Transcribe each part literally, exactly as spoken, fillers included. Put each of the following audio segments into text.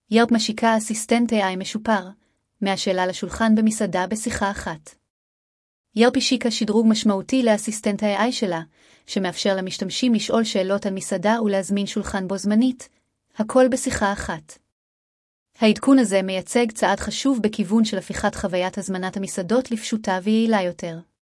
ירפ משיקה אסיסטנט איי איי משופר, מהשאלה לשולחן במסעדה בשיחה אחת. ירפ השיקה שדרוג משמעותי לאסיסטנט ה-איי איי שלה, שמאפשר למשתמשים לשאול שאלות על מסעדה ולהזמין שולחן בו זמנית, הכל בשיחה אחת. העדכון הזה מייצג צעד חשוב בכיוון של הפיכת חוויית הזמנת המסעדות לפשוטה ויעילה יותר.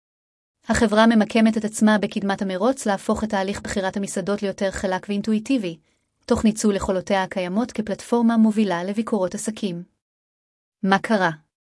החברה ממקמת את עצמה בקדמת המרוץ להפוך את תהליך בחירת המסעדות ליותר חלק ואינטואיטיבי, תוך ניצול יכולותיה הקיימות כפלטפורמה מובילה לביקורות עסקים. מה קרה?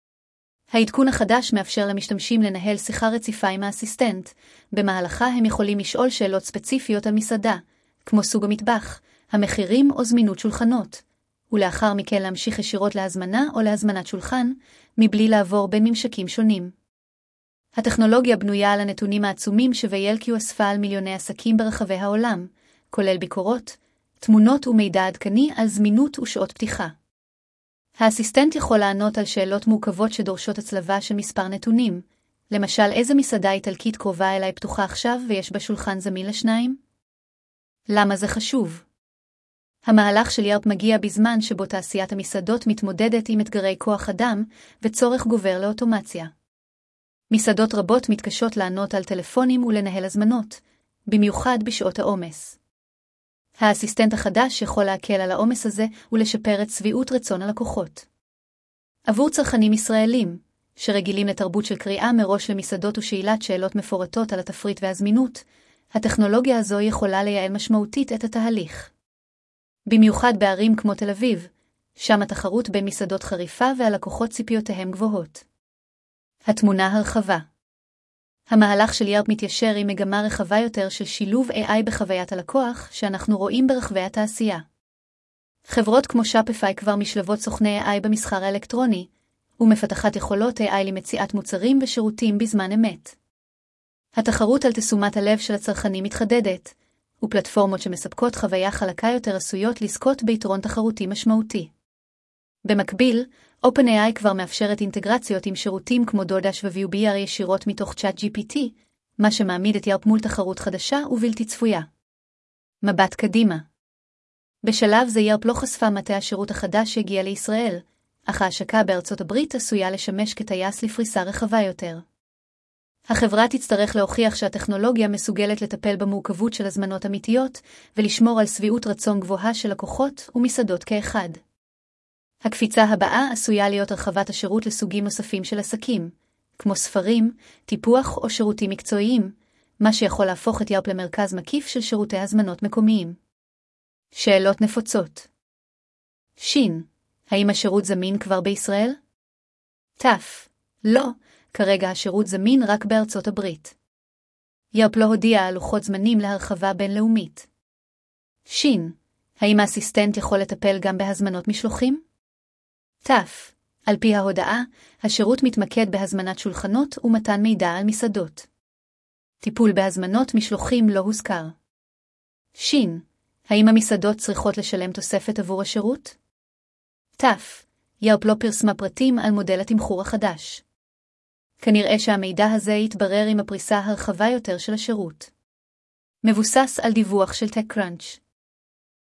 העדכון החדש מאפשר למשתמשים לנהל שיחה רציפה עם האסיסטנט, במהלכה הם יכולים לשאול שאלות ספציפיות על מסעדה, כמו סוג המטבח, המחירים או זמינות שולחנות, ולאחר מכן להמשיך ישירות להזמנה או להזמנת שולחן, מבלי לעבור בין ממשקים שונים. הטכנולוגיה בנויה על הנתונים העצומים ש-ויילקיו אספה על מיליוני עסקים ברחבי העולם, כולל ביקורות, תמונות ומידע עדכני על זמינות ושעות פתיחה. האסיסטנט יכול לענות על שאלות מורכבות שדורשות הצלבה של מספר נתונים, למשל איזה מסעדה איטלקית קרובה אליי פתוחה עכשיו ויש בה שולחן זמין לשניים? למה זה חשוב? המהלך של ירפ מגיע בזמן שבו תעשיית המסעדות מתמודדת עם אתגרי כוח אדם וצורך גובר לאוטומציה. מסעדות רבות מתקשות לענות על טלפונים ולנהל הזמנות, במיוחד בשעות העומס. האסיסטנט החדש יכול להקל על העומס הזה ולשפר את שביעות רצון הלקוחות. עבור צרכנים ישראלים, שרגילים לתרבות של קריאה מראש למסעדות ושאלת שאלות מפורטות על התפריט והזמינות, הטכנולוגיה הזו יכולה לייעל משמעותית את התהליך. במיוחד בערים כמו תל אביב, שם התחרות בין מסעדות חריפה והלקוחות ציפיותיהם גבוהות. התמונה הרחבה. המהלך של ירפ מתיישר עם מגמה רחבה יותר של שילוב איי איי בחוויית הלקוח שאנחנו רואים ברחבי התעשייה. חברות כמו שופפיי כבר משלבות סוכני איי איי במסחר האלקטרוני, ומפתחת יכולות איי איי למציאת מוצרים ושירותים בזמן אמת. התחרות על תשומת הלב של הצרכנים מתחדדת, ופלטפורמות שמספקות חוויה חלקה יותר עשויות לזכות ביתרון תחרותי משמעותי. במקביל, OpenAI כבר מאפשרת אינטגרציות עם שירותים כמו דודש ו-ויו בי אר ישירות מתוך צ'אט ג'י פי טי, מה שמעמיד את ירפ מול תחרות חדשה ובלתי צפויה. מבט קדימה. בשלב זה ירפ לא חשפה מתי השירות החדש שהגיע לישראל, אך ההשקה בארצות הברית עשויה לשמש כטייס לפריסה רחבה יותר. החברה תצטרך להוכיח שהטכנולוגיה מסוגלת לטפל במורכבות של הזמנות אמיתיות ולשמור על שביעות רצון גבוהה של לקוחות ומסעדות כאחד. הקפיצה הבאה עשויה להיות הרחבת השירות לסוגים נוספים של עסקים, כמו ספרים, טיפוח או שירותים מקצועיים, מה שיכול להפוך את ירפ למרכז מקיף של שירותי הזמנות מקומיים. שאלות נפוצות. שין, האם השירות זמין כבר בישראל? תף, לא, כרגע השירות זמין רק בארצות הברית. ירפ לא הודיע על לוחות זמנים להרחבה בינלאומית. שין, האם האסיסטנט יכול לטפל גם בהזמנות משלוחים? תף, על פי ההודעה, השירות מתמקד בהזמנת שולחנות ומתן מידע על מסעדות. טיפול בהזמנות משלוחים לא הוזכר. שין, האם המסעדות צריכות לשלם תוספת עבור השירות? תף, ירפ לא פרסמה פרטים על מודל התמחור החדש. כנראה שהמידע הזה יתברר עם הפריסה הרחבה יותר של השירות. מבוסס על דיווח של TechCrunch.